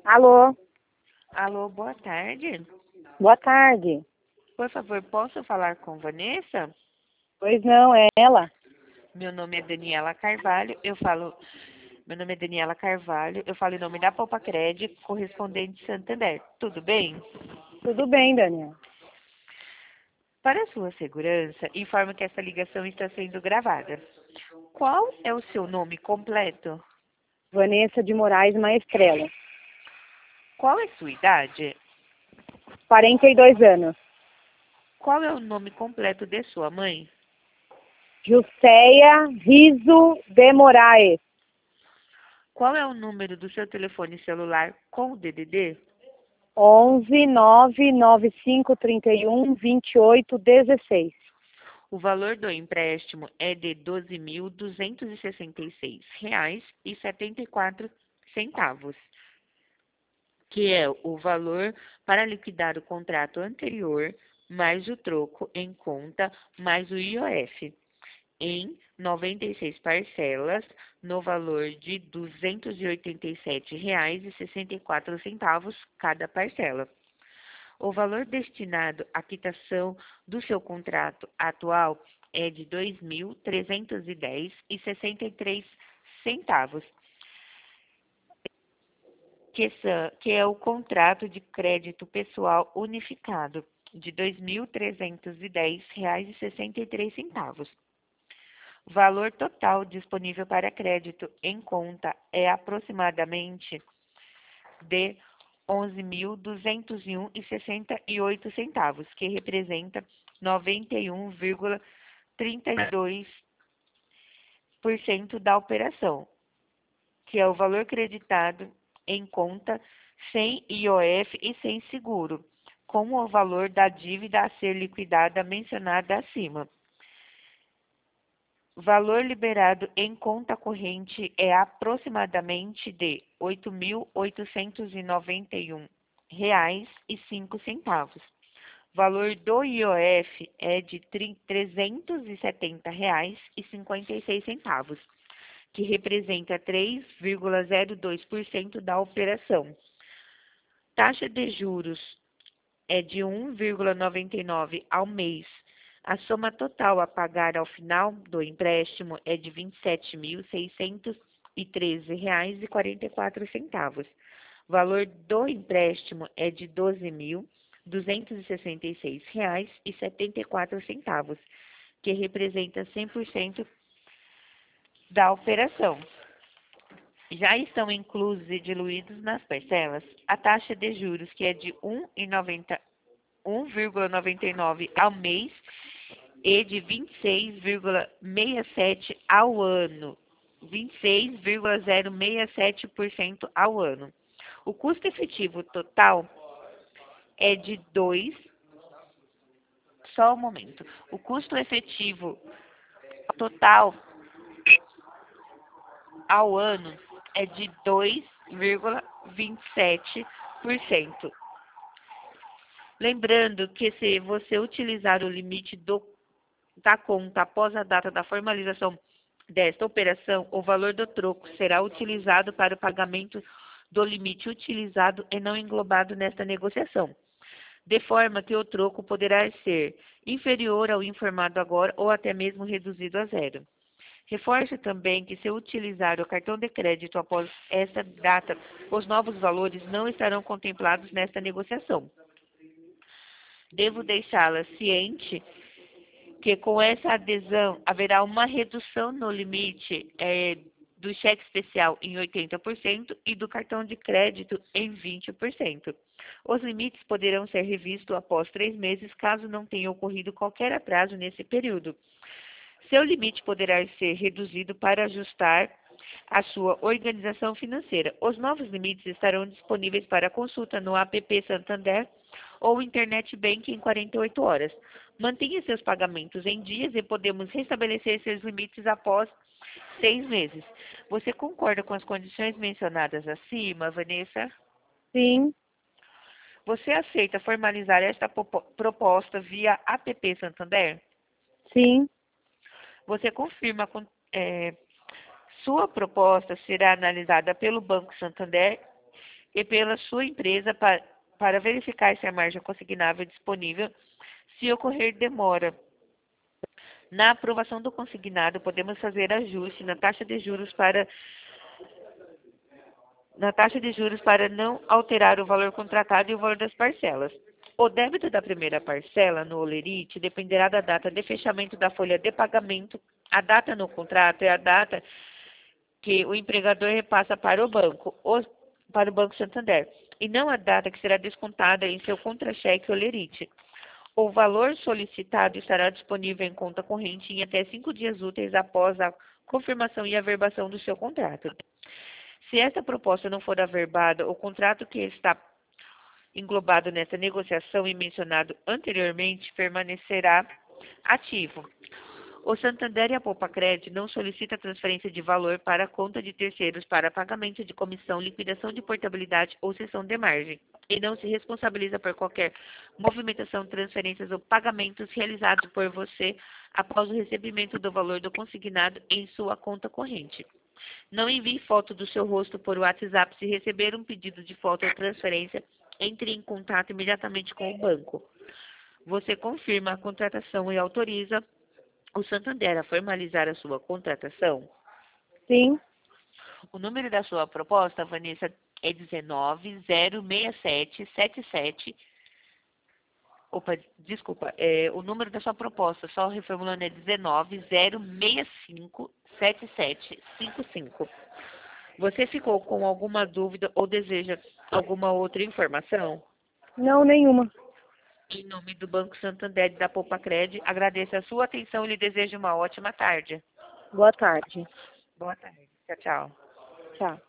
Alô, Alô, boa tarde. boa tarde. Por favor, posso falar com Vanessa? Pois não, é ela? Meu nome é Daniela Carvalho, eu falo em nome da Poupa Cred, correspondente Santander. Tudo bem? Tudo bem, Daniela. Para sua segurança, informo que essa ligação está sendo gravada. Qual é o seu nome completo? Vanessa de Moraes Maestrela. Qual é sua idade? 42 anos. Qual é o nome completo de sua mãe? Jusceia Riso de Moraes. Qual é o número do seu telefone celular com o DDD? 11 995 31 28 16. O valor do empréstimo é de R$ 12.266,74, que é o valor para liquidar o contrato anterior, mais o troco em conta, mais o IOF, em 96 parcelas, no valor de R$ 287,64 cada parcela. O valor destinado à quitação do seu contrato atual é de R$ 2.310,63, que é o contrato de crédito pessoal unificado de R$ 2.310,63. O valor total disponível para crédito em conta é aproximadamente de R$ 11.201,68, que representa 91,32% da operação, que é o valor creditado em conta sem IOF e sem seguro, com o valor da dívida a ser liquidada mencionada acima. O valor liberado em conta corrente é aproximadamente de R$ 8.891,05. O valor do IOF é de R$ 370,56, que representa 3,02% da operação. Taxa de juros é de 1,99 ao mês. A soma total a pagar ao final do empréstimo é de R$ 27.613,44. O valor do empréstimo é de R$ 12.266,74, que representa 100% da operação. Já estão inclusos e diluídos nas parcelas a taxa de juros, que é de 1,99 ao mês e de 26,67 ao ano, 26,067% ao ano. O custo efetivo total é de 2. Só um momento. O custo efetivo total ao ano é de 2,27%. Lembrando que se você utilizar o limite da conta após a data da formalização desta operação, o valor do troco será utilizado para o pagamento do limite utilizado e não englobado nesta negociação, de forma que o troco poderá ser inferior ao informado agora ou até mesmo reduzido a zero. Reforço também que, se utilizar o cartão de crédito após esta data, os novos valores não estarão contemplados nesta negociação. Devo deixá-la ciente que, com essa adesão, haverá uma redução no limite do cheque especial em 80% e do cartão de crédito em 20%. Os limites poderão ser revistos após 3 meses, caso não tenha ocorrido qualquer atraso nesse período. Seu limite poderá ser reduzido para ajustar a sua organização financeira. Os novos limites estarão disponíveis para consulta no app Santander ou Internet Banking em 48 horas. Mantenha seus pagamentos em dias e podemos restabelecer seus limites após 6 meses. Você concorda com as condições mencionadas acima, Vanessa? Sim, Você aceita formalizar esta proposta via app Santander? sim, Você confirma sua proposta será analisada pelo Banco Santander e pela sua empresa para verificar se a margem consignável é disponível. Se ocorrer demora na aprovação do consignado, podemos fazer ajuste na taxa de juros para não alterar o valor contratado e o valor das parcelas. O débito da primeira parcela no holerite dependerá da data de fechamento da folha de pagamento. A data no contrato é a data que o empregador repassa para o Banco Santander, e não a data que será descontada em seu contra-cheque holerite. O valor solicitado estará disponível em conta corrente em até 5 dias úteis após a confirmação e averbação do seu contrato. Se esta proposta não for averbada, o contrato que está englobado nessa negociação e mencionado anteriormente permanecerá ativo. O Santander e a Poupa-Cred não solicitam transferência de valor para a conta de terceiros para pagamento de comissão, liquidação de portabilidade ou cessão de margem, e não se responsabiliza por qualquer movimentação, transferências ou pagamentos realizados por você após o recebimento do valor do consignado em sua conta corrente. Não envie foto do seu rosto por WhatsApp. Se receber um pedido de foto ou transferência, entre em contato imediatamente com o banco. Você confirma a contratação e autoriza o Santander a formalizar a sua contratação? Sim. O número da sua proposta, Vanessa, é 1906777. Opa, desculpa. O número da sua proposta, só reformulando, é 190657755. Você ficou com alguma dúvida ou deseja alguma outra informação? Não, nenhuma. Em nome do Banco Santander e da Poupa-Cred, agradeço a sua atenção e lhe desejo uma ótima tarde. Boa tarde. Boa tarde. Tchau, tchau. Tchau.